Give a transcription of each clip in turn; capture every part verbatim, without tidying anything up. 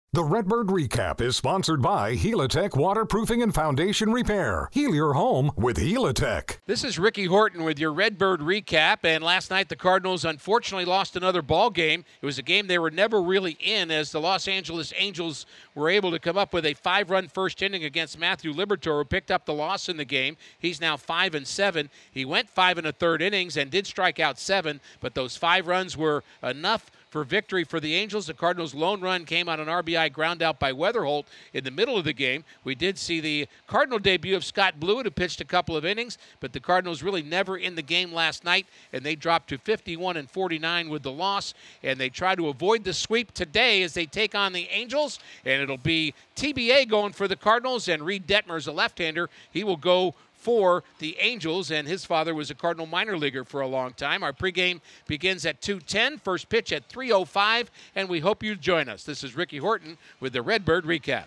The Redbird Recap is sponsored by Helitech Waterproofing and Foundation Repair. Heal your home with Helitech. This is Ricky Horton with your Redbird Recap, and last night the Cardinals unfortunately lost another ball game. It was a game they were never really in, as the Los Angeles Angels were able to come up with a five-run first inning against Matthew Liberatore, who picked up the loss in the game. He's now five and seven. He went five and a third innings and did strike out seven, but those five runs were enough for victory for the Angels. The Cardinals' lone run came on an R B I ground out by Weatherholt in the middle of the game. We did see the Cardinal debut of Scott Blewett, who pitched a couple of innings, but the Cardinals really never in the game last night, and they dropped to fifty-one and forty-nine with the loss, and they try to avoid the sweep today as they take on the Angels, and it'll be T B A going for the Cardinals, and Reed Detmer is a left-hander. He will go for the Angels, and his father was a Cardinal minor leaguer for a long time. Our pregame begins at two ten, first pitch at three oh five, and we hope you join us. This is Ricky Horton with the Redbird Recap.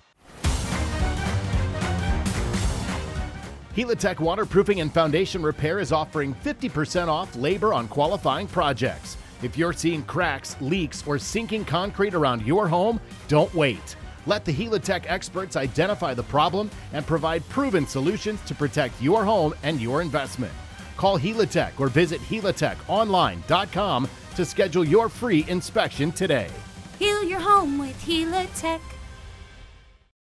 Helitech Waterproofing and Foundation Repair is offering fifty percent off labor on qualifying projects. If you're seeing cracks, leaks, or sinking concrete around your home, don't wait. Let the Helitech experts identify the problem and provide proven solutions to protect your home and your investment. Call Helitech or visit helitech online dot com to schedule your free inspection today. Heal your home with Helitech.